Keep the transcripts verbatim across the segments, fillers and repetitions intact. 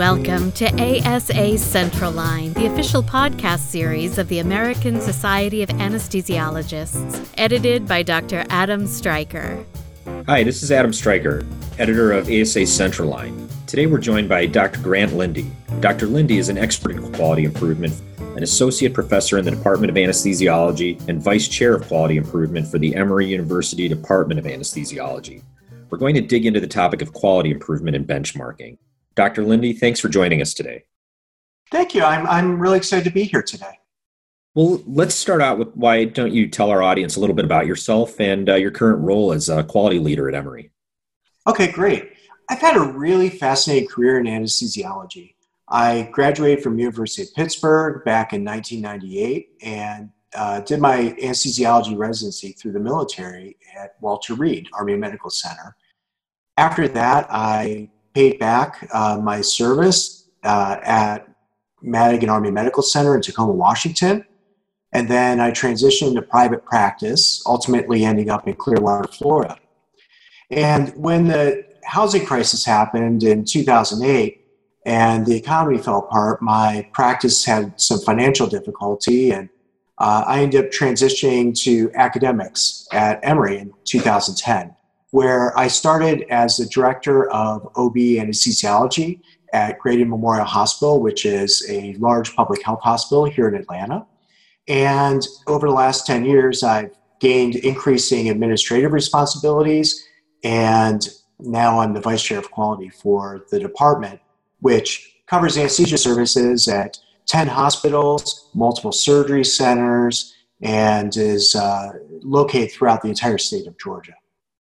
Welcome to A S A Central Line, the official podcast series of the American Society of Anesthesiologists, edited by Doctor Adam Stryker. Hi, this is Adam Stryker, editor of A S A Central Line. Today we're joined by Doctor Grant Lindy. Doctor Lindy is an expert in quality improvement, an associate professor in the Department of Anesthesiology, and vice chair of quality improvement for the Emory University Department of Anesthesiology. We're going to dig into the topic of quality improvement and benchmarking. Doctor Lindy, thanks for joining us today. Thank you. I'm I'm really excited to be here today. Well, let's start out with why don't you tell our audience a little bit about yourself and uh, your current role as a quality leader at Emory. Okay, great. I've had a really fascinating career in anesthesiology. I graduated from University of Pittsburgh back in nineteen ninety-eight and uh, did my anesthesiology residency through the military at Walter Reed Army Medical Center. After that, I paid back uh, my service uh, at Madigan Army Medical Center in Tacoma, Washington. And then I transitioned to private practice, ultimately ending up in Clearwater, Florida. And when the housing crisis happened in two thousand eight and the economy fell apart, my practice had some financial difficulty, and uh, I ended up transitioning to academics at Emory in two thousand ten. Where I started as the director of O B anesthesiology at Grady Memorial Hospital, which is a large public health hospital here in Atlanta. And over the last ten years, I've gained increasing administrative responsibilities, and now I'm the vice chair of quality for the department, which covers anesthesia services at ten hospitals, multiple surgery centers, and is uh, located throughout the entire state of Georgia.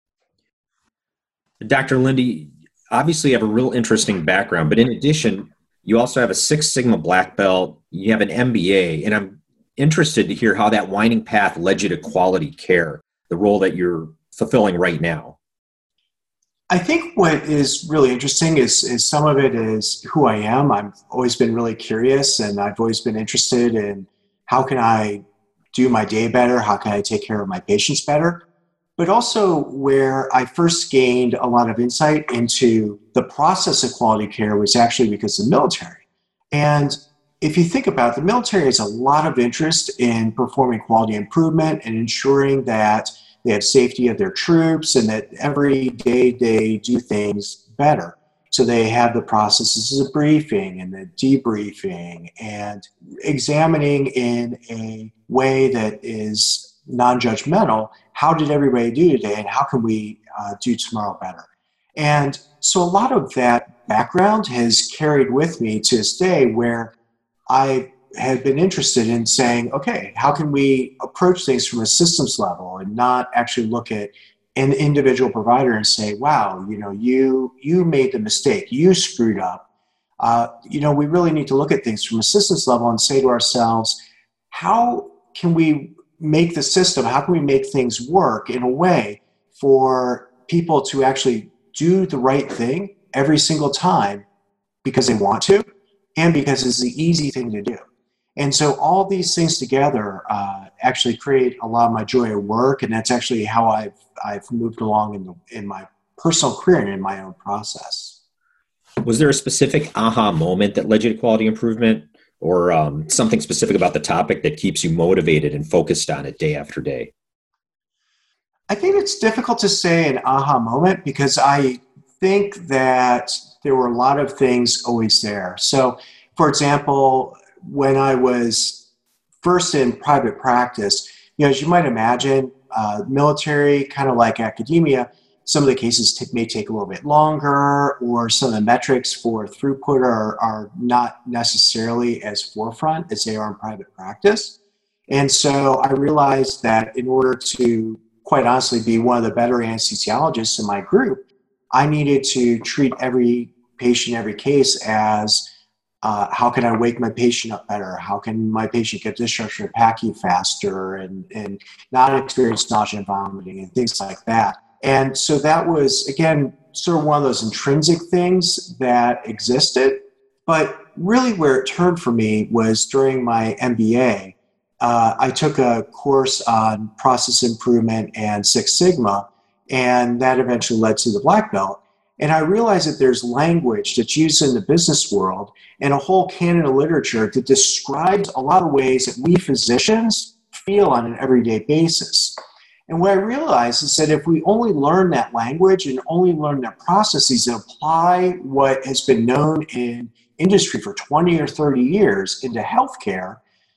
Doctor Lindy, obviously you have a real interesting background, but in addition, you also have a Six Sigma black belt, you have an M B A, and I'm interested to hear how that winding path led you to quality care, the role that you're fulfilling right now. I think what is really interesting is, is some of it is who I am. I've always been really curious, and I've always been interested in how can I do my day better, how can I take care of my patients better. But also where I first gained a lot of insight into the process of quality care was actually because of the military. And if you think about it, the military has a lot of interest in performing quality improvement and ensuring that they have safety of their troops and that every day they do things better. So they have the processes of briefing and the debriefing and examining in a way that is non-judgmental. How did everybody do today, and how can we uh, do tomorrow better? And so a lot of that background has carried with me to this day, where I have been interested in saying, okay, how can we approach things from a systems level and not actually look at an individual provider and say, wow, you know, you you made the mistake, you screwed up. Uh, you know, we really need to look at things from a systems level and say to ourselves, how can we make the system, how can we make things work in a way for people to actually do the right thing every single time because they want to and because it's the easy thing to do. And so all these things together uh, actually create a lot of my joy at work, and that's actually how I've I've moved along in the, in my personal career and in my own process. Was there a specific aha moment that led you to quality improvement? Or um, something specific about the topic that keeps you motivated and focused on it day after day? I think it's difficult to say an aha moment because I think that there were a lot of things always there. So, for example, when I was first in private practice, you know, as you might imagine, uh, military, kind of like academia, some of the cases t- may take a little bit longer, or some of the metrics for throughput are, are not necessarily as forefront as they are in private practice. And so I realized that in order to, quite honestly, be one of the better anesthesiologists in my group, I needed to treat every patient, every case as uh, how can I wake my patient up better? How can my patient get discharged from P A C U faster and, and not experience nausea and vomiting and things like that. And so that was, again, sort of one of those intrinsic things that existed. But really where it turned for me was during my M B A. Uh, I took a course on process improvement and Six Sigma, and that eventually led to the black belt. And I realized that there's language that's used in the business world and a whole canon of literature that describes a lot of ways that we physicians feel on an everyday basis. And what I realized is that if we only learn that language and only learn that processes and apply what has been known in industry for twenty or thirty years into healthcare,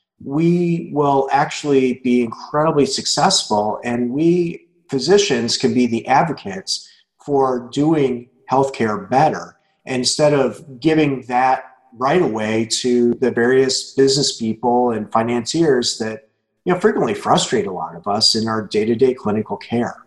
we will actually be incredibly successful, and we physicians can be the advocates for doing healthcare better instead of giving that right away to the various business people and financiers that, you know, frequently frustrate a lot of us in our day-to-day clinical care.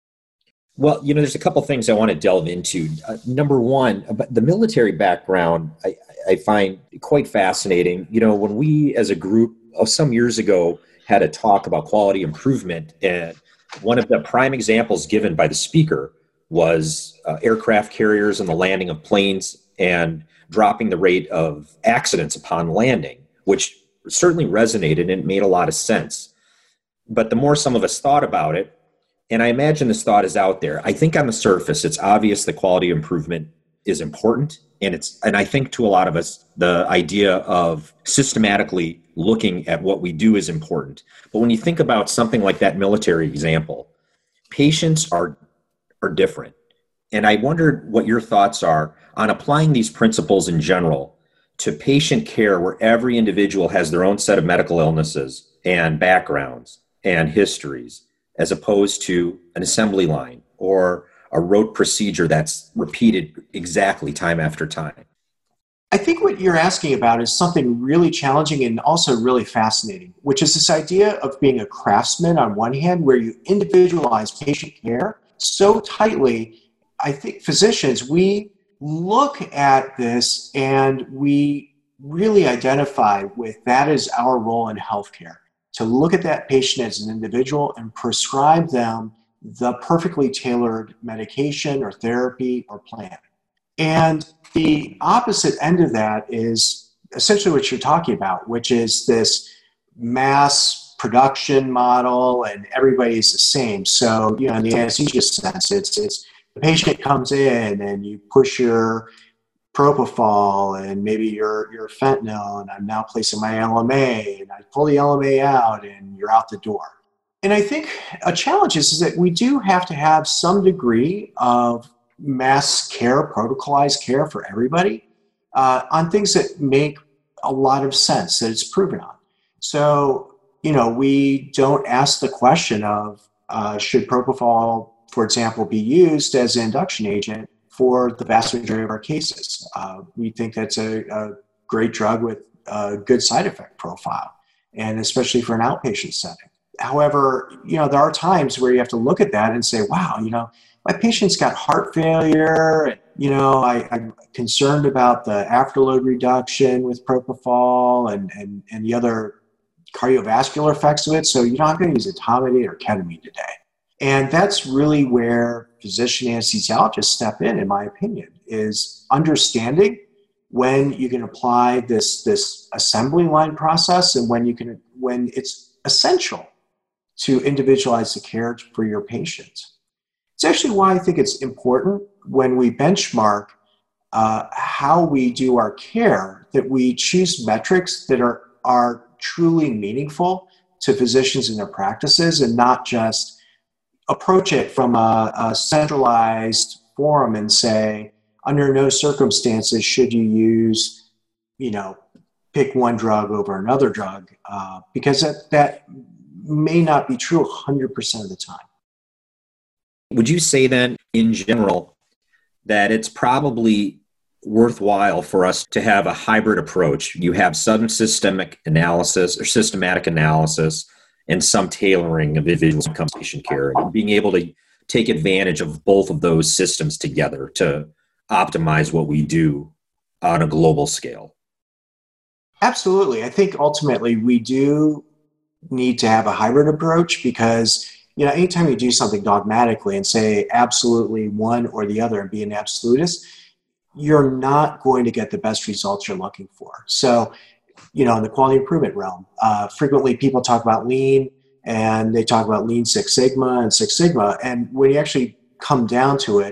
Well, you know, there's a couple things I want to delve into. Uh, number one, the military background, I, I find quite fascinating. You know, when we as a group oh, some years ago had a talk about quality improvement, and one of the prime examples given by the speaker was uh, aircraft carriers and the landing of planes and dropping the rate of accidents upon landing, which certainly resonated and it made a lot of sense. But the more some of us thought about it, and I imagine this thought is out there, I think on the surface, it's obvious that quality improvement is important. And it's, and I think to a lot of us, the idea of systematically looking at what we do is important. But when you think about something like that military example, patients are, are different. And I wondered what your thoughts are on applying these principles in general to patient care, where every individual has their own set of medical illnesses and backgrounds and histories, as opposed to an assembly line or a rote procedure that's repeated exactly time after time. I think what you're asking about is something really challenging and also really fascinating, which is this idea of being a craftsman on one hand, where you individualize patient care so tightly. I think physicians, we look at this and we really identify with that as our role in healthcare, to look at that patient as an individual and prescribe them the perfectly tailored medication or therapy or plan. And the opposite end of that is essentially what you're talking about, which is this mass production model and everybody's the same. So, you know, in the anesthesia sense, it's, it's the patient comes in and you push your propofol and maybe your, your fentanyl, and I'm now placing my L M A, and I pull the L M A out and you're out the door. And I think a challenge is, is that we do have to have some degree of mass care, protocolized care for everybody uh, on things that make a lot of sense, that it's proven on. So, you know, we don't ask the question of uh, should propofol, for example, be used as an induction agent for the vast majority of our cases. Uh, we think that's a, a great drug with a good side effect profile, and especially for an outpatient setting. However, you know, there are times where you have to look at that and say, wow, you know, my patient's got heart failure. And, you know, I, I'm concerned about the afterload reduction with propofol and, and, and the other cardiovascular effects of it. So you're not going to use etomidate or ketamine today. And that's really where physician anesthesiologists step in, in my opinion, is understanding when you can apply this, this assembly line process and when you can, when it's essential to individualize the care for your patients. It's actually why I think it's important when we benchmark uh, how we do our care, that we choose metrics that are, are truly meaningful to physicians in their practices, and not just approach it from a, a centralized forum and say, under no circumstances should you use, you know, pick one drug over another drug, uh, because that, that may not be true one hundred percent of the time. Would you say then, in general, that it's probably worthwhile for us to have a hybrid approach? You have some systemic analysis or systematic analysis and some tailoring of individual patient care, and being able to take advantage of both of those systems together to optimize what we do on a global scale. Absolutely. I think ultimately we do need to have a hybrid approach, because, you know, anytime you do something dogmatically and say absolutely one or the other and be an absolutist, you're not going to get the best results you're looking for. So, you know, in the quality improvement realm, uh, frequently people talk about lean, and they talk about lean Six Sigma and Six Sigma. And when you actually come down to it,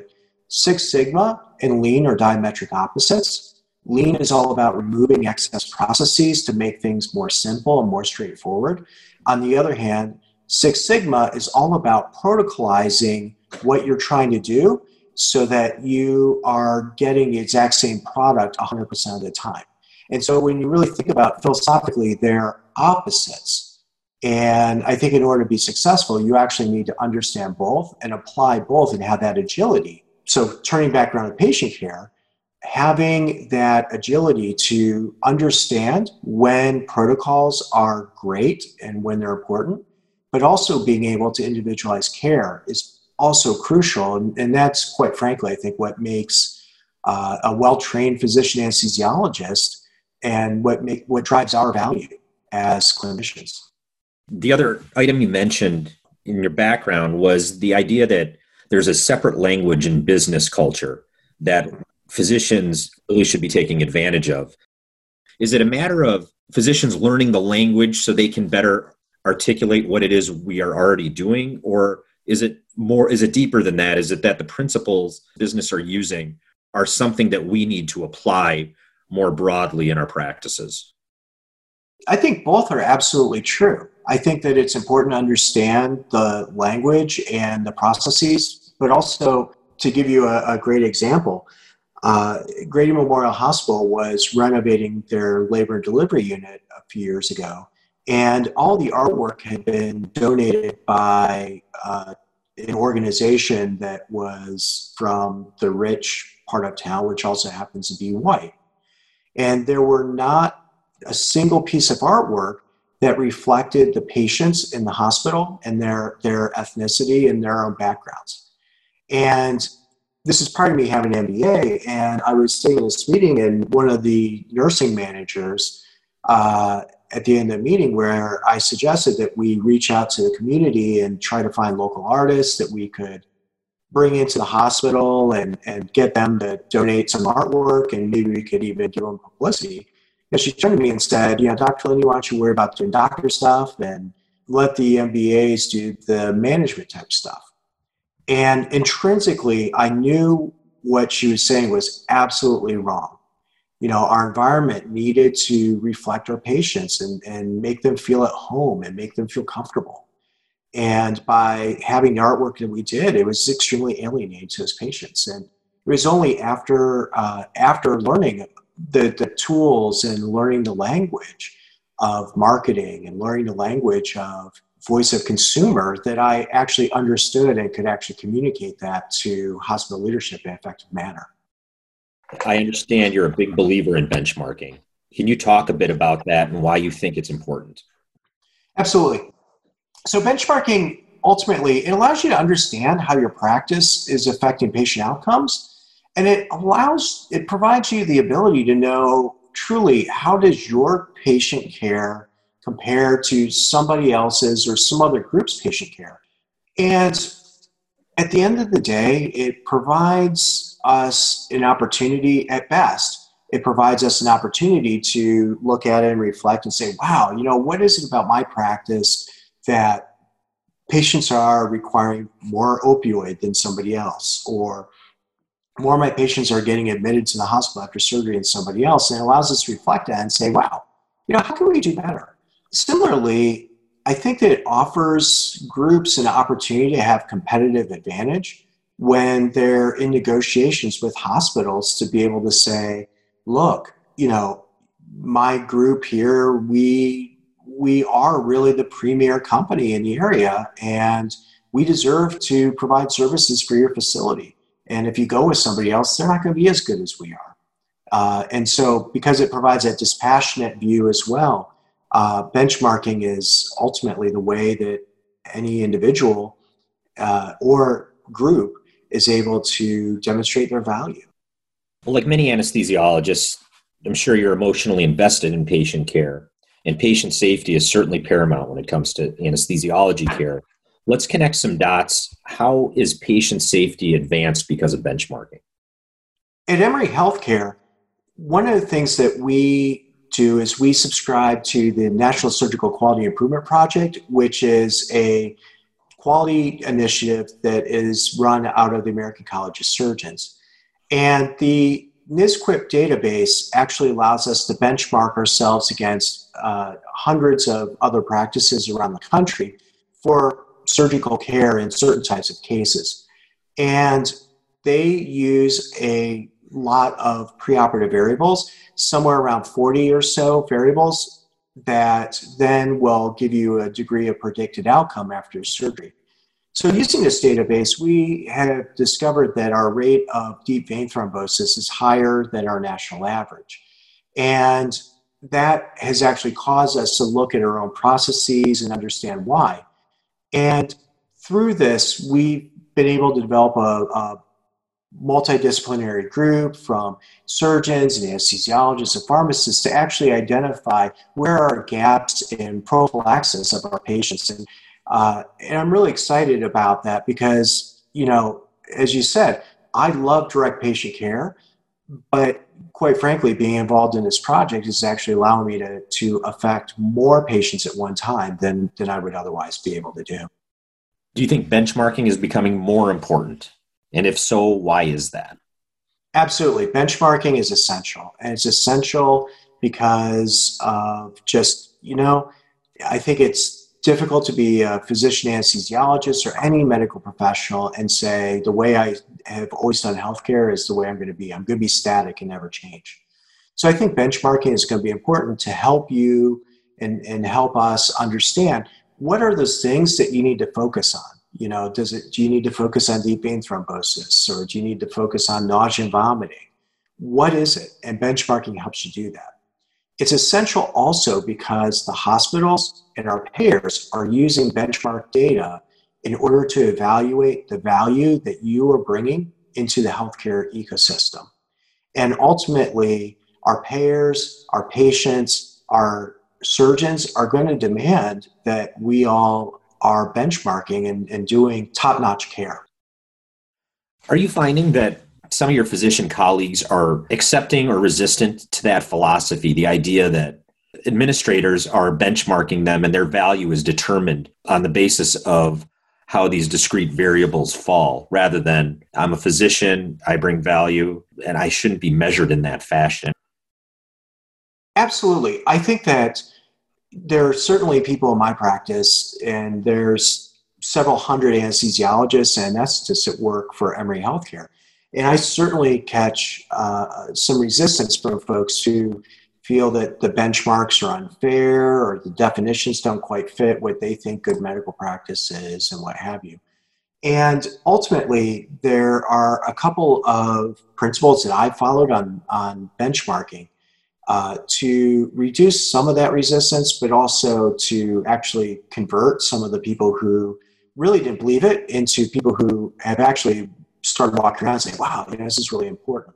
Six Sigma and Lean are diametric opposites. Lean is all about removing excess processes to make things more simple and more straightforward. On the other hand, Six Sigma is all about protocolizing what you're trying to do so that you are getting the exact same product one hundred percent of the time. And so when you really think about philosophically, they're opposites. And I think in order to be successful, you actually need to understand both and apply both and have that agility. So turning back around to patient care, having that agility to understand when protocols are great and when they're important, but also being able to individualize care is also crucial. And, and that's, quite frankly, I think what makes uh, a well-trained physician anesthesiologist and what make, what drives our value as clinicians. The other item you mentioned in your background was the idea that there's a separate language in business culture that physicians really should be taking advantage of. Is it a matter of physicians learning the language so they can better articulate what it is we are already doing? Or is it more, is it deeper than that? Is it that the principles business are using are something that we need to apply more broadly in our practices? I think both are absolutely true. I think that it's important to understand the language and the processes, but also to give you a, a great example, uh, Grady Memorial Hospital was renovating their labor and delivery unit a few years ago, and all the artwork had been donated by uh, an organization that was from the rich part of town, which also happens to be white. And there were not a single piece of artwork that reflected the patients in the hospital and their, their ethnicity and their own backgrounds. And this is part of me having an M B A, and I was sitting in this meeting, and one of the nursing managers uh, at the end of the meeting, where I suggested that we reach out to the community and try to find local artists that we could bring into the hospital and, and get them to donate some artwork, and maybe we could even give them publicity. And she turned to me and said, you know, Doctor Lindy, why don't you worry about doing doctor stuff and let the M B As do the management type stuff. And intrinsically, I knew what she was saying was absolutely wrong. You know, our environment needed to reflect our patients and, and make them feel at home and make them feel comfortable. And by having the artwork that we did, it was extremely alienating to his patients. And it was only after uh, after learning the, the tools and learning the language of marketing and learning the language of voice of consumer that I actually understood and could actually communicate that to hospital leadership in an effective manner. I understand you're a big believer in benchmarking. Can you talk a bit about that and why you think it's important? Absolutely. So benchmarking, ultimately, it allows you to understand how your practice is affecting patient outcomes. And it allows, it provides you the ability to know truly how does your patient care compare to somebody else's or some other group's patient care. And at the end of the day, it provides us an opportunity at best. It provides us an opportunity to look at it and reflect and say, wow, you know, what is it about my practice that patients are requiring more opioid than somebody else, or more of my patients are getting admitted to the hospital after surgery than somebody else. And it allows us to reflect that and say, wow, you know, how can we do better? Similarly, I think that it offers groups an opportunity to have competitive advantage when they're in negotiations with hospitals to be able to say, look, you know, my group here, we we are really the premier company in the area, and we deserve to provide services for your facility. And if you go with somebody else, they're not going to be as good as we are. Uh, and so because it provides that dispassionate view as well, uh, benchmarking is ultimately the way that any individual uh, or group is able to demonstrate their value. Well, like many anesthesiologists, I'm sure you're emotionally invested in patient care, and patient safety is certainly paramount when it comes to anesthesiology care. Let's connect some dots. How is patient safety advanced because of benchmarking? At Emory Healthcare, one of the things that we do is we subscribe to the National Surgical Quality Improvement Project, which is a quality initiative that is run out of the American College of Surgeons. And the N S Q I P database actually allows us to benchmark ourselves against uh, hundreds of other practices around the country for surgical care in certain types of cases. And they use a lot of preoperative variables, somewhere around forty or so variables that then will give you a degree of predicted outcome after surgery. So using this database, we have discovered that our rate of deep vein thrombosis is higher than our national average. And that has actually caused us to look at our own processes and understand why. And through this, we've been able to develop a, a multidisciplinary group from surgeons and anesthesiologists and pharmacists to actually identify where are gaps in prophylaxis of our patients. And Uh, and I'm really excited about that because, you know, as you said, I love direct patient care, but quite frankly, being involved in this project is actually allowing me to, to affect more patients at one time than, than I would otherwise be able to do. Do you think benchmarking is becoming more important? And if so, why is that? Absolutely. Benchmarking is essential. And it's essential because of just, you know, I think it's difficult to be a physician anesthesiologist or any medical professional and say the way I have always done healthcare is the way I'm going to be. I'm going to be static and never change. So I think benchmarking is going to be important to help you and, and help us understand what are those things that you need to focus on. You know, does it, do you need to focus on deep vein thrombosis, or do you need to focus on nausea and vomiting? What is it? And benchmarking helps you do that. It's essential also because the hospitals and our payers are using benchmark data in order to evaluate the value that you are bringing into the healthcare ecosystem. And ultimately, our payers, our patients, our surgeons are going to demand that we all are benchmarking and, and doing top-notch care. Are you finding that some of your physician colleagues are accepting or resistant to that philosophy, the idea that administrators are benchmarking them and their value is determined on the basis of how these discrete variables fall, rather than I'm a physician, I bring value, and I shouldn't be measured in that fashion? Absolutely. I think that there are certainly people in my practice, and there's several hundred anesthesiologists and anesthetists at work for Emory Healthcare. And I certainly catch uh, some resistance from folks who feel that the benchmarks are unfair or the definitions don't quite fit what they think good medical practice is and what have you. And ultimately, there are a couple of principles that I followed on, on benchmarking uh, to reduce some of that resistance, but also to actually convert some of the people who really didn't believe it into people who have actually started walking around and saying, wow, you know, this is really important.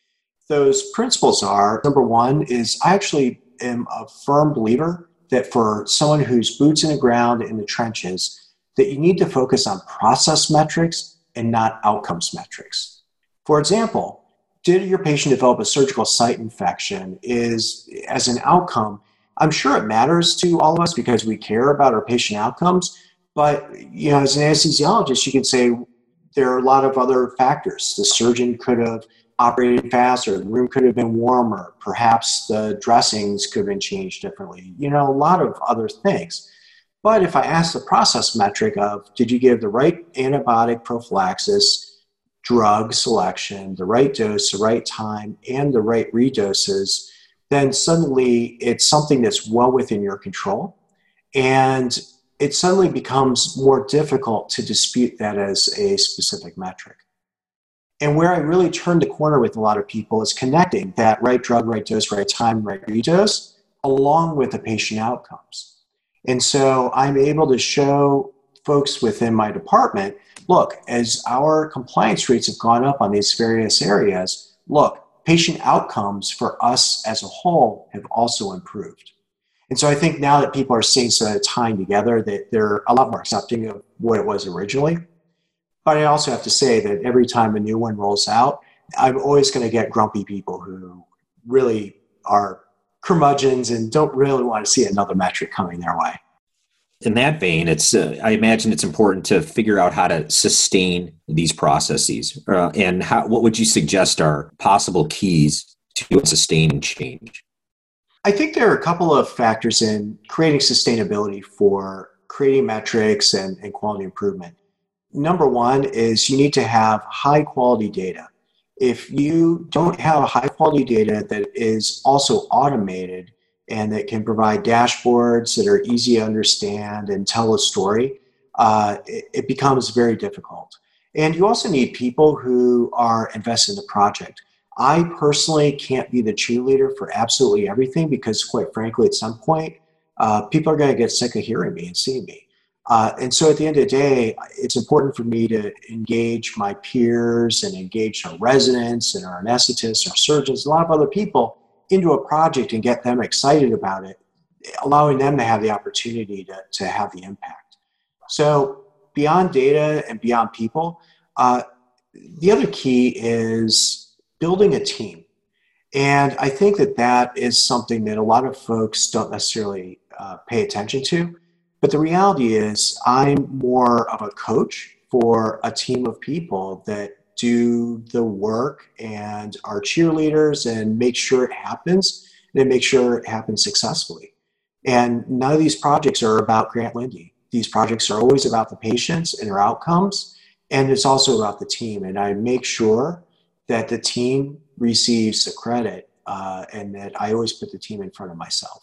Those principles are, number one is I actually am a firm believer that for someone who's boots in the ground in the trenches, that you need to focus on process metrics and not outcomes metrics. For example, did your patient develop a surgical site infection? Is, as an outcome, I'm sure it matters to all of us because we care about our patient outcomes, but you know, as an anesthesiologist, you can say, there are a lot of other factors. The surgeon could have operated faster, the room could have been warmer, perhaps the dressings could have been changed differently, you know, a lot of other things. But if I ask the process metric of, did you give the right antibiotic prophylaxis, drug selection, the right dose, the right time, and the right redoses, then suddenly it's something that's well within your control. And it suddenly becomes more difficult to dispute that as a specific metric. And where I really turned the corner with a lot of people is connecting that right drug, right dose, right time, right redose, along with the patient outcomes. And so I'm able to show folks within my department, look, as our compliance rates have gone up on these various areas, look, patient outcomes for us as a whole have also improved. And so I think now that people are seeing some of the time together, that they're a lot more accepting of what it was originally. But I also have to say that every time a new one rolls out, I'm always going to get grumpy people who really are curmudgeons and don't really want to see another metric coming their way. In that vein, it's uh, I imagine it's important to figure out how to sustain these processes. Uh, and how, what would you suggest are possible keys to sustaining change? I think there are a couple of factors in creating sustainability for creating metrics and, and quality improvement. Number one is you need to have high quality data. If you don't have high quality data that is also automated and that can provide dashboards that are easy to understand and tell a story, uh, it, it becomes very difficult. And you also need people who are invested in the project. I personally can't be the cheerleader for absolutely everything because, quite frankly, at some point, uh, people are going to get sick of hearing me and seeing me. Uh, and so at the end of the day, it's important for me to engage my peers and engage our residents and our anesthetists, our surgeons, a lot of other people into a project and get them excited about it, allowing them to have the opportunity to, to have the impact. So beyond data and beyond people, uh, the other key is building a team. And I think that that is something that a lot of folks don't necessarily uh, pay attention to. But the reality is I'm more of a coach for a team of people that do the work and are cheerleaders and make sure it happens and make sure it happens successfully. And none of these projects are about Grant Lindy. These projects are always about the patients and their outcomes, and it's also about the team. And I make sure that the team receives the credit uh, and that I always put the team in front of myself.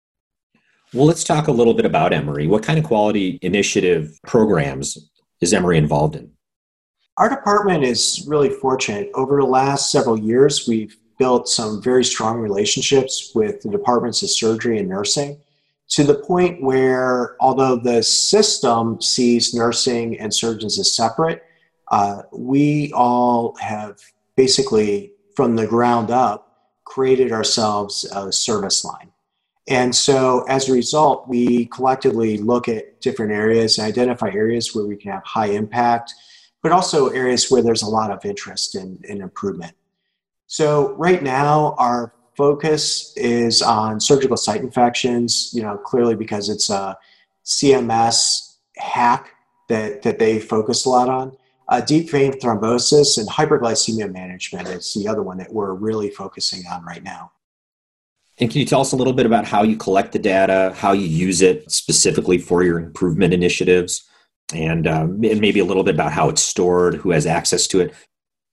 Well, let's talk a little bit about Emory. What kind of quality initiative programs is Emory involved in? Our department is really fortunate. Over the last several years, we've built some very strong relationships with the departments of surgery and nursing to the point where, although the system sees nursing and surgeons as separate, uh, we all have basically, from the ground up, created ourselves a service line. And so as a result, we collectively look at different areas and identify areas where we can have high impact, but also areas where there's a lot of interest in, in improvement. So right now, our focus is on surgical site infections, you know, clearly because it's a C M S hack that, that they focus a lot on. Uh, deep vein thrombosis and hyperglycemia management is the other one that we're really focusing on right now. And can you tell us a little bit about how you collect the data, how you use it specifically for your improvement initiatives, and, um, and maybe a little bit about how it's stored, who has access to it?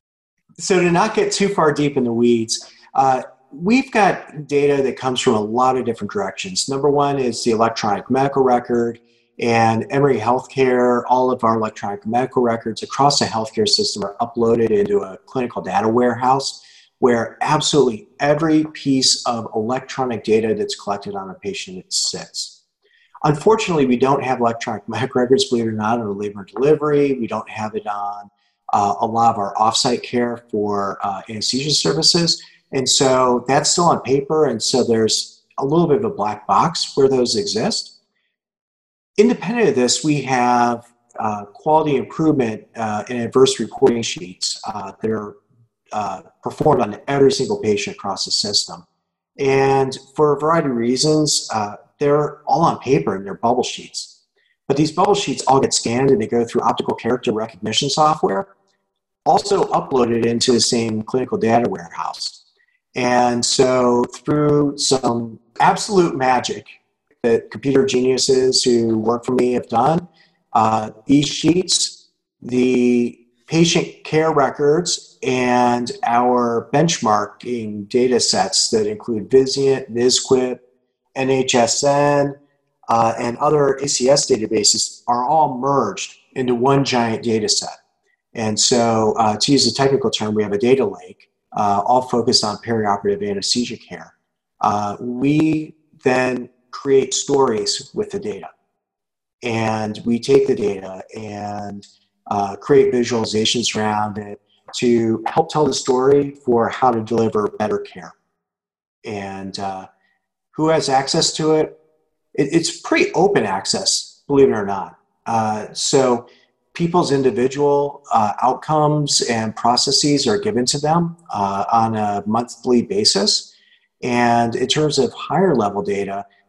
So to not get too far deep in the weeds, uh, we've got data that comes from a lot of different directions. Number one is the electronic medical record, and Emory Healthcare, all of our electronic medical records across the healthcare system are uploaded into a clinical data warehouse where absolutely every piece of electronic data that's collected on a patient sits. Unfortunately, we don't have electronic medical records, believe it or not, on labor and delivery. We don't have it on uh, a lot of our offsite care for uh, anesthesia services. And so that's still on paper. And so there's a little bit of a black box where those exist. Independent of this, we have uh, quality improvement uh, and adverse reporting sheets uh, that are uh, performed on every single patient across the system. And for a variety of reasons, uh, they're all on paper and they're bubble sheets. But these bubble sheets all get scanned and they go through optical character recognition software, also uploaded into the same clinical data warehouse. And so through some absolute magic that computer geniuses who work for me have done, uh, these sheets, the patient care records, and our benchmarking data sets that include Vizient, VizQuip, N H S N, uh, and other A C S databases are all merged into one giant data set. And so uh, to use a technical term, we have a data lake, uh, all focused on perioperative anesthesia care. Uh, we then create stories with the data. And we take the data and uh, create visualizations around it to help tell the story for how to deliver better care. And uh, who has access to it? it? It's pretty open access, believe it or not. Uh, so people's individual uh, outcomes and processes are given to them uh, on a monthly basis. And in terms of higher level data,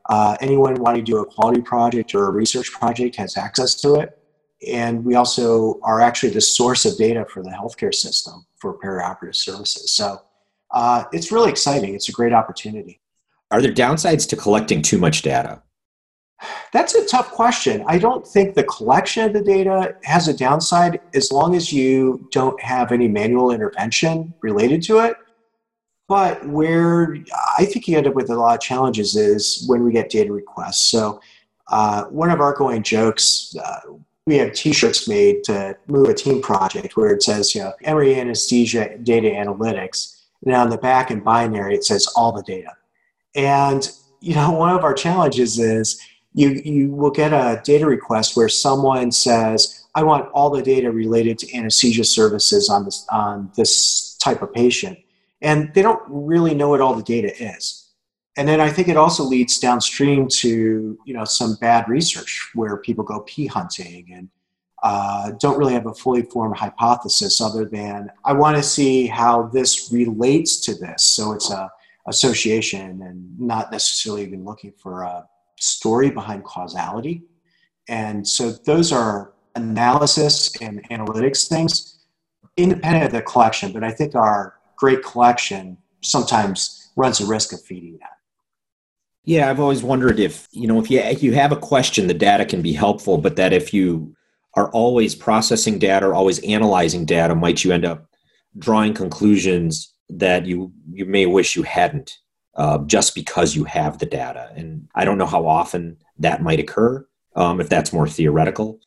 Uh, anyone wanting to do a quality project or a research project has access to it. And we also are actually the source of data for the healthcare system for perioperative services. So uh, it's really exciting. It's a great opportunity. Are there downsides to collecting too much data? That's a tough question. I don't think the collection of the data has a downside as long as you don't have any manual intervention related to it. But where I think you end up with a lot of challenges is when we get data requests. So uh, one of our going jokes, uh, we have T-shirts made to move a team project where it says, you know, Emory Anesthesia Data Analytics. And on the back in binary, it says all the data. And, you know, one of our challenges is you, you will get a data request where someone says, I want all the data related to anesthesia services on this, on this type of patient. And they don't really know what all the data is. And then I think it also leads downstream to, you know, some bad research where people go pea hunting and uh, don't really have a fully formed hypothesis other than, I want to see how this relates to this. So it's a association and not necessarily even looking for a story behind causality. And so those are analysis and analytics things independent of the collection. But I think our great collection sometimes runs the risk of feeding that. Yeah, I've always wondered if, you know, if you, if you have a question, the data can be helpful, but that if you are always processing data or always analyzing data, might you end up drawing conclusions that you, you may wish you hadn't uh, just because you have the data. And I don't know how often that might occur, um, if that's more theoretical.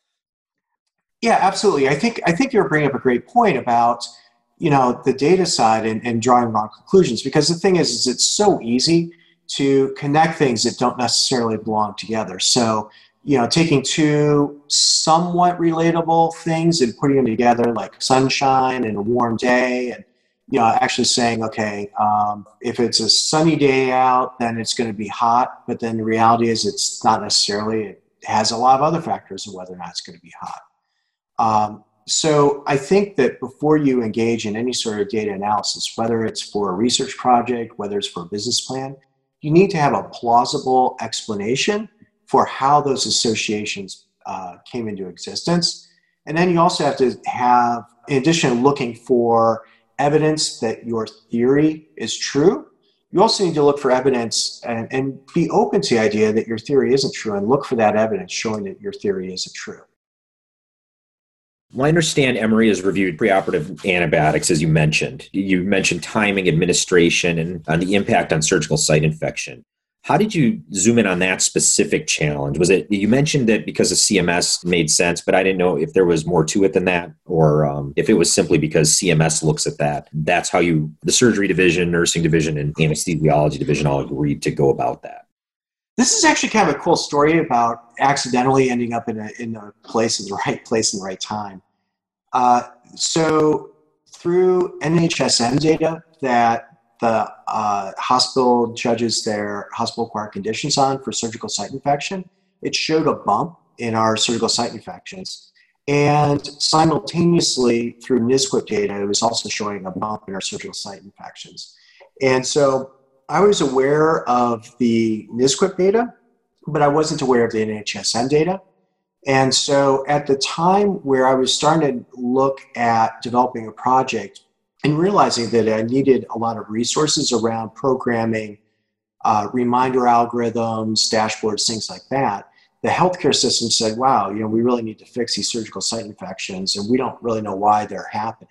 Yeah, absolutely. I think, I think you're bringing up a great point about, you know, the data side and, and drawing wrong conclusions, because the thing is, is it's so easy to connect things that don't necessarily belong together. So, you know, taking two somewhat relatable things and putting them together, like sunshine and a warm day, and, you know, actually saying, okay, um, if it's a sunny day out, then it's going to be hot. But then the reality is it's not necessarily. It has a lot of other factors of whether or not it's going to be hot. Um, so I think that before you engage in any sort of data analysis, whether it's for a research project, whether it's for a business plan, you need to have a plausible explanation for how those associations uh, came into existence. And then you also have to have, in addition to looking for evidence that your theory is true, you also need to look for evidence and, and be open to the idea that your theory isn't true and look for that evidence showing that your theory isn't true. Well, I understand Emory has reviewed preoperative antibiotics, as you mentioned. You mentioned timing, administration, and on the impact on surgical site infection. How did you zoom in on that specific challenge? Was it, you mentioned that because of C M S made sense, but I didn't know if there was more to it than that, or um, if it was simply because C M S looks at that. That's how you, the surgery division, nursing division, and anesthesiology division all agreed to go about that. This is actually kind of a cool story about accidentally ending up in a in a place in the right place in the right time. Uh, so through N H S M data that the uh, hospital judges their hospital-acquired conditions on for surgical site infection, it showed a bump in our surgical site infections. And simultaneously, through N S Q I P data, it was also showing a bump in our surgical site infections. And so I was aware of the N S Q I P data, but I wasn't aware of the N H S M data. And so at the time where I was starting to look at developing a project and realizing that I needed a lot of resources around programming, uh, reminder algorithms, dashboards, things like that, the healthcare system said, wow, you know, we really need to fix these surgical site infections and we don't really know why they're happening.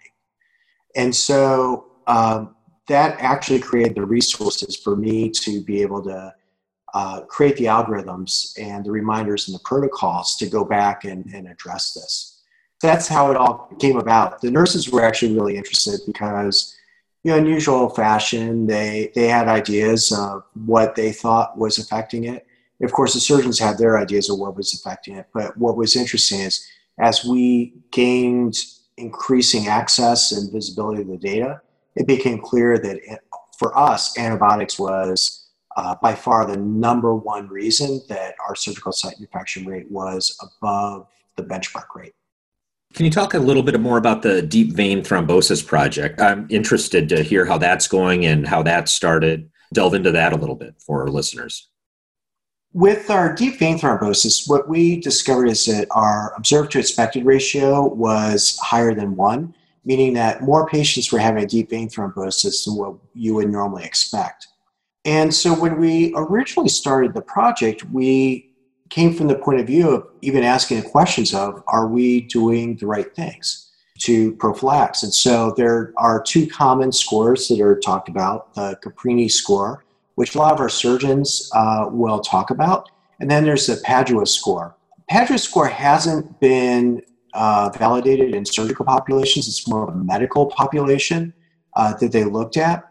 And so um, that actually created the resources for me to be able to uh, create the algorithms and the reminders and the protocols to go back and, and address this. That's how it all came about. The nurses were actually really interested because, you know, in usual fashion, they, they had ideas of what they thought was affecting it. Of course, the surgeons had their ideas of what was affecting it. But what was interesting is as we gained increasing access and visibility of the data, it became clear that it, for us, antibiotics was uh, by far the number one reason that our surgical site infection rate was above the benchmark rate. Can you talk a little bit more about the deep vein thrombosis project? I'm interested to hear how that's going and how that started. Delve into that a little bit for our listeners. With our deep vein thrombosis, what we discovered is that our observed to expected ratio was higher than one, meaning that more patients were having a deep vein thrombosis than what you would normally expect. And so when we originally started the project, we came from the point of view of even asking the questions of, are we doing the right things to prophylax? And so there are two common scores that are talked about, the Caprini score, which a lot of our surgeons uh, will talk about. And then there's the Padua score. Padua score hasn't been uh, validated in surgical populations. It's more of a medical population uh, that they looked at.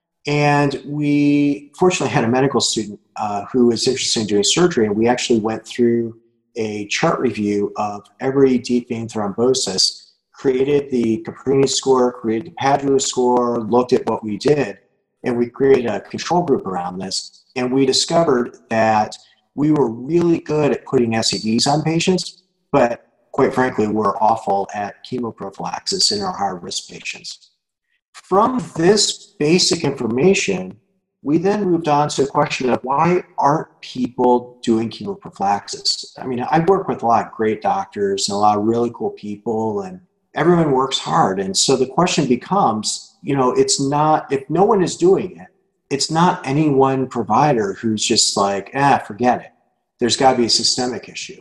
And we fortunately had a medical student uh, who was interested in doing surgery, and we actually went through a chart review of every deep vein thrombosis, created the Caprini score, created the Padua score, looked at what we did, and we created a control group around this. And we discovered that we were really good at putting S C Ds on patients, but quite frankly, we're awful at chemoprophylaxis in our high-risk patients. From this basic information, we then moved on to the question of why aren't people doing chemoprophylaxis? I mean, I work with a lot of great doctors and a lot of really cool people, and everyone works hard. And so the question becomes, you know, it's not, if no one is doing it, it's not any one provider who's just like, ah, forget it. There's got to be a systemic issue.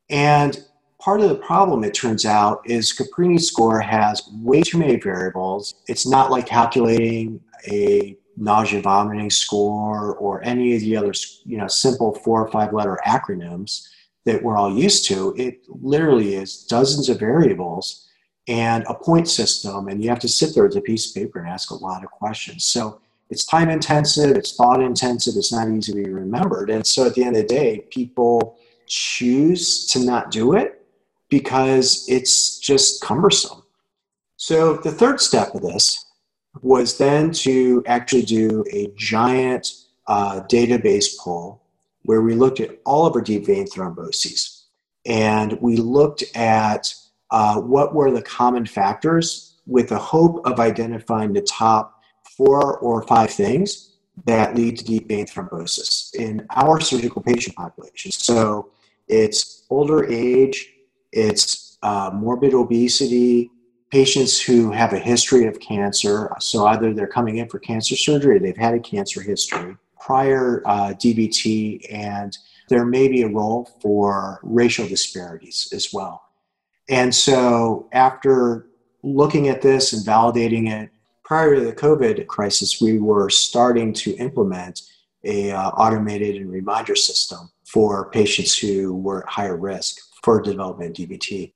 And part of the problem, it turns out, is Caprini score has way too many variables. It's not like calculating a nausea vomiting score or any of the other, you know, simple four or five letter acronyms that we're all used to. It literally is dozens of variables and a point system, and you have to sit there with a piece of paper and ask a lot of questions. So it's time intensive, it's thought intensive, it's not easy to be remembered. And so at the end of the day, people choose to not do it because it's just cumbersome. So the third step of this was then to actually do a giant uh, database pull where we looked at all of our deep vein thromboses. And we looked at uh, what were the common factors with the hope of identifying the top four or five things that lead to deep vein thrombosis in our surgical patient population. So it's older age, it's uh, morbid obesity, patients who have a history of cancer. So either they're coming in for cancer surgery or they've had a cancer history, prior uh, D V T, and there may be a role for racial disparities as well. And so after looking at this and validating it, prior to the COVID crisis, we were starting to implement a uh, automated and reminder system for patients who were at higher risk for development of D V T.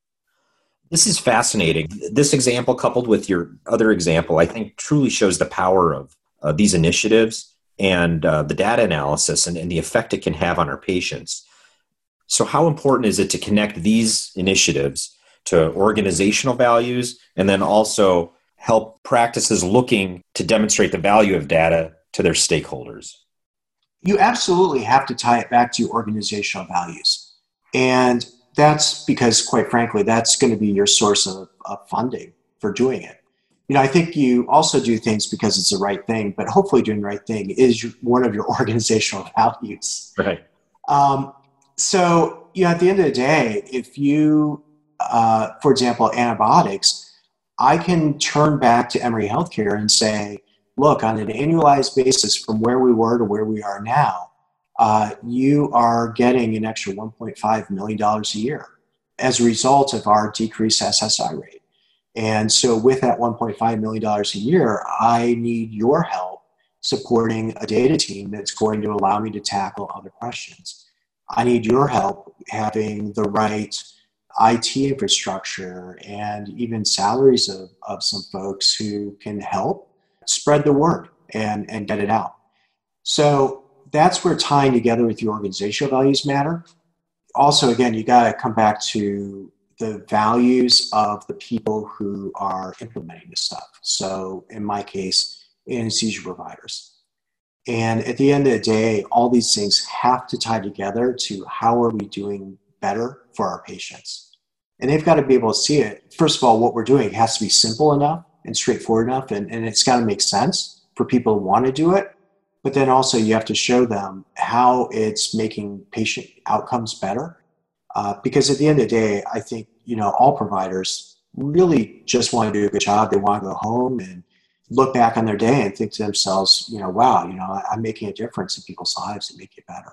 This is fascinating. This example, coupled with your other example, I think truly shows the power of uh, these initiatives and uh, the data analysis and, and the effect it can have on our patients. So how important is it to connect these initiatives to organizational values and then also help practices looking to demonstrate the value of data to their stakeholders? You absolutely have to tie it back to your organizational values. And that's because, quite frankly, that's going to be your source of, of funding for doing it. You know, I think you also do things because it's the right thing, but hopefully doing the right thing is your, one of your organizational values. Right. Um, so, you know, at the end of the day, if you, uh, for example, antibiotics, I can turn back to Emory Healthcare and say, look, on an annualized basis from where we were to where we are now, uh, you are getting an extra one point five million dollars a year as a result of our decreased S S I rate. And so with that one point five million dollars a year, I need your help supporting a data team that's going to allow me to tackle other questions. I need your help having the right I T infrastructure and even salaries of, of some folks who can help spread the word and, and get it out. So that's where tying together with your organizational values matter. Also, again, you got to come back to the values of the people who are implementing this stuff. So in my case, anesthesia providers. And at the end of the day, all these things have to tie together to how are we doing better for our patients. And they've got to be able to see it. First of all, what we're doing has to be simple enough and straightforward enough, and, and it's got to make sense for people who want to do it. but then also you have to show them how it's making patient outcomes better. Uh, because at the end of the day, I think, you know, all providers really just want to do a good job. They want to go home and look back on their day and think to themselves, you know, wow, you know, I'm making a difference in people's lives and make it better.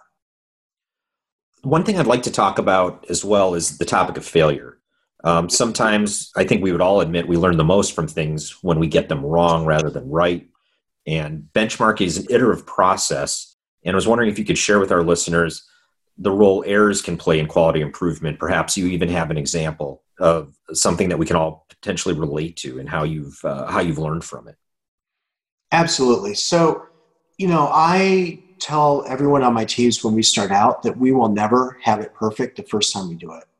One thing I'd like to talk about as well is the topic of failure. Um, sometimes I think we would all admit we learn the most from things when we get them wrong rather than right. And benchmarking is an iterative process. And I was wondering if you could share with our listeners the role errors can play in quality improvement. Perhaps you even have an example of something that we can all potentially relate to and how you've uh, how you've learned from it. Absolutely. So, you know, I tell everyone on my teams when we start out that we will never have it perfect the first time we do it.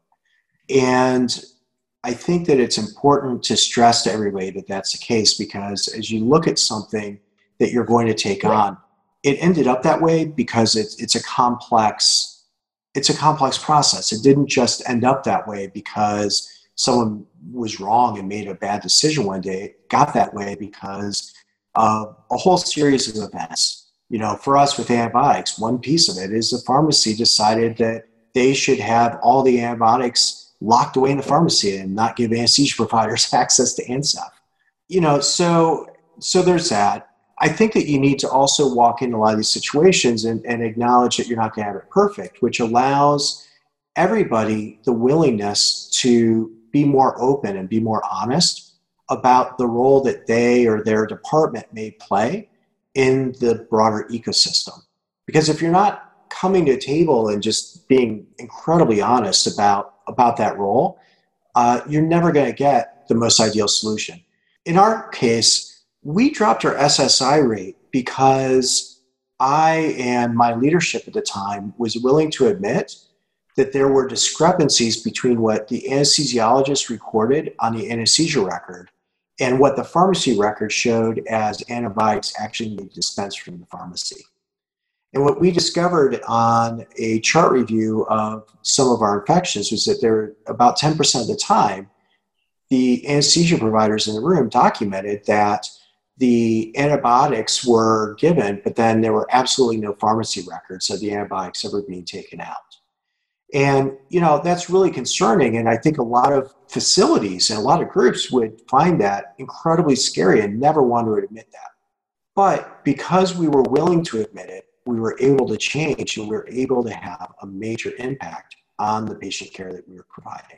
And I think that it's important to stress to everybody that that's the case, because as you look at something that you're going to take right. on, it ended up that way because it's it's a complex it's a complex process. It didn't just end up that way because someone was wrong and made a bad decision one day. It got that way because of a whole series of events. You know, for us with antibiotics, one piece of it is the pharmacy decided that they should have all the antibiotics locked away in the pharmacy and not give anesthesia providers access to A N S E F. You know, so so there's that. I think that you need to also walk into a lot of these situations and, and acknowledge that you're not going to have it perfect, which allows everybody the willingness to be more open and be more honest about the role that they or their department may play in the broader ecosystem. Because if you're not coming to a table and just being incredibly honest about, about that role, uh, you're never going to get the most ideal solution. In our case, we dropped our S S I rate because I and my leadership at the time was willing to admit that there were discrepancies between what the anesthesiologist recorded on the anesthesia record and what the pharmacy record showed as antibiotics actually being dispensed from the pharmacy. And what we discovered on a chart review of some of our infections was that there were about ten percent of the time, the anesthesia providers in the room documented that the antibiotics were given, but then there were absolutely no pharmacy records of the antibiotics ever being taken out. And, you know, that's really concerning. And I think a lot of facilities and a lot of groups would find that incredibly scary and never want to admit that. But because we were willing to admit it, we were able to change and we were able to have a major impact on the patient care that we were providing.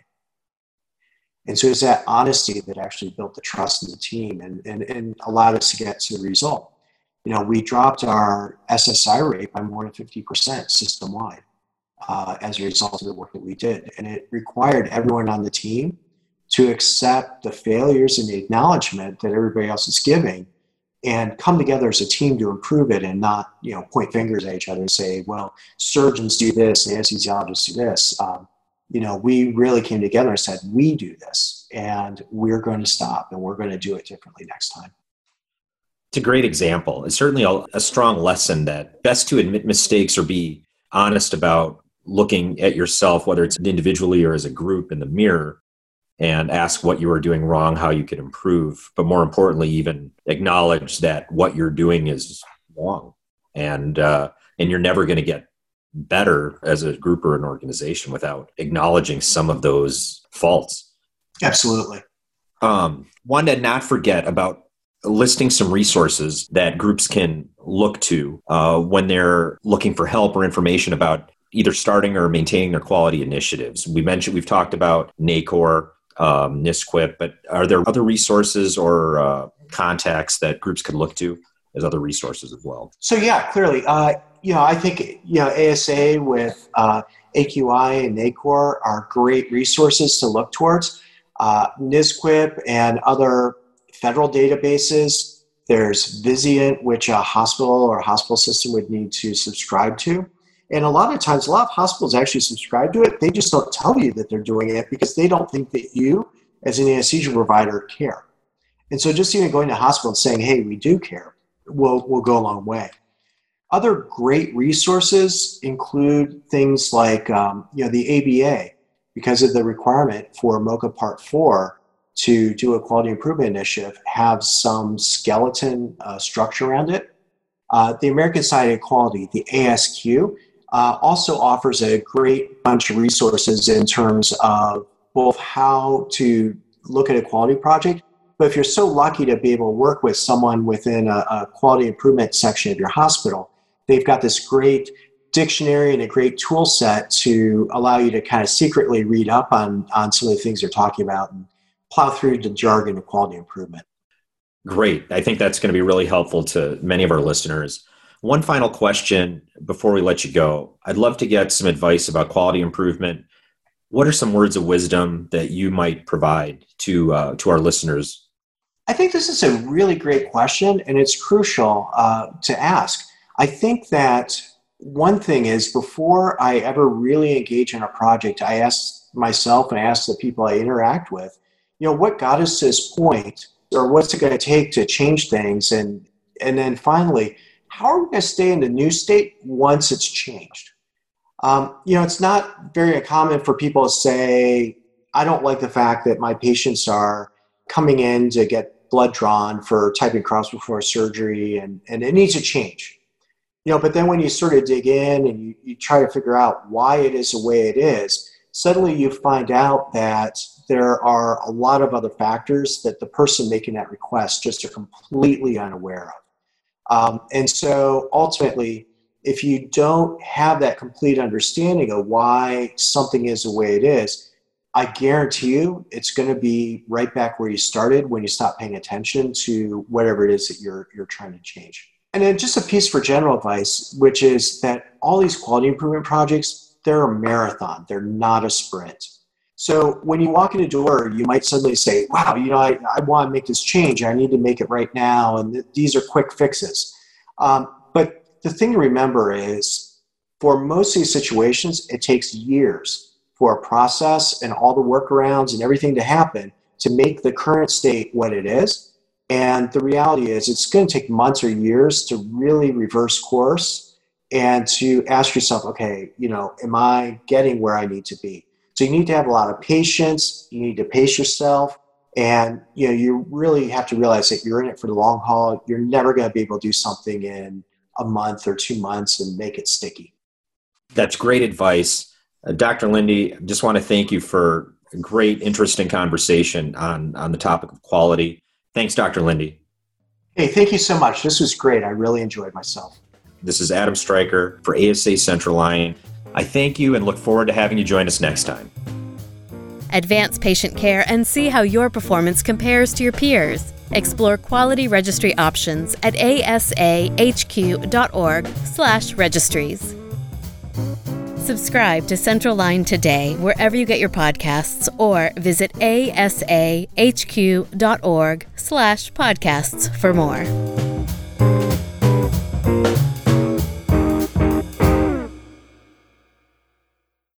And so it's that honesty that actually built the trust in the team and, and, and allowed us to get to the result. You know, we dropped our S S I rate by more than fifty percent system-wide uh, as a result of the work that we did. And it required everyone on the team to accept the failures and the acknowledgement that everybody else is giving and come together as a team to improve it and not, you know, point fingers at each other and say, well, surgeons do this and anesthesiologists do this. Um, you know, we really came together and said, we do this and we're going to stop and we're going to do it differently next time. It's a great example. It's certainly a, a strong lesson that best to admit mistakes or be honest about looking at yourself, whether it's individually or as a group in the mirror, and ask what you are doing wrong, how you could improve. But more importantly, even acknowledge that what you're doing is wrong. And, uh, and you're never going to get better as a group or an organization without acknowledging some of those faults. Absolutely. Um, one to not forget about listing some resources that groups can look to uh, when they're looking for help or information about either starting or maintaining their quality initiatives. We mentioned, we've talked about NACOR, um, NSQIP, but are there other resources or uh, contacts that groups could look to as other resources as well? So yeah, clearly, uh, you know, I think, you know, A S A with uh, A Q I and NACOR are great resources to look towards. Uh, NSQIP and other federal databases. There's Vizient, which a hospital or a hospital system would need to subscribe to. And a lot of times, a lot of hospitals actually subscribe to it. They just don't tell you that they're doing it because they don't think that you, as an anesthesia provider, care. And so just even going to hospital and saying, hey, we do care, will will go a long way. Other great resources include things like, um, you know, the A B A, because of the requirement for MOCA Part four to do a quality improvement initiative, have some skeleton uh, structure around it. Uh, the American Society of Quality, the A S Q, uh, also offers a great bunch of resources in terms of both how to look at a quality project, but if you're so lucky to be able to work with someone within a, a quality improvement section of your hospital, they've got this great dictionary and a great tool set to allow you to kind of secretly read up on, on some of the things they're talking about and plow through the jargon of quality improvement. Great. I think that's going to be really helpful to many of our listeners. One final question before we let you go. I'd love to get some advice about quality improvement. What are some words of wisdom that you might provide to uh, to our listeners? I think this is a really great question, and it's crucial uh, to ask. I think that one thing is, before I ever really engage in a project, I ask myself and I ask the people I interact with, you know, what got us to this point, or what's it going to take to change things? And, and then finally, how are we going to stay in the new state once it's changed? Um, you know, it's not very common for people to say, I don't like the fact that my patients are coming in to get blood drawn for typing cross before surgery, and, and it needs to change. You know, but then when you sort of dig in and you, you try to figure out why it is the way it is, suddenly you find out that there are a lot of other factors that the person making that request just are completely unaware of. Um, and so ultimately, if you don't have that complete understanding of why something is the way it is, I guarantee you it's going to be right back where you started when you stop paying attention to whatever it is that you're you're trying to change. And then just a piece for general advice, which is that all these quality improvement projects, they're a marathon. They're not a sprint. So when you walk in the door, you might suddenly say, wow, you know, I, I want to make this change. I need to make it right now. And th- these are quick fixes. Um, but the thing to remember is, for most of these situations, it takes years for a process and all the workarounds and everything to happen to make the current state what it is. And the reality is, it's going to take months or years to really reverse course and to ask yourself, okay, you know, am I getting where I need to be? So you need to have a lot of patience. You need to pace yourself. And, you know, you really have to realize that you're in it for the long haul. You're never going to be able to do something in a month or two months and make it sticky. That's great advice. Uh, Doctor Lindy, I just want to thank you for a great, interesting conversation on, on the topic of quality. Thanks, Doctor Lindy. Hey, thank you so much. This was great. I really enjoyed myself. This is Adam Stryker for A S A Centraline. I thank you and look forward to having you join us next time. Advance patient care and see how your performance compares to your peers. Explore quality registry options at asahq.org slash registries. Subscribe to Central Line today wherever you get your podcasts, or visit asahq.org slash podcasts for more.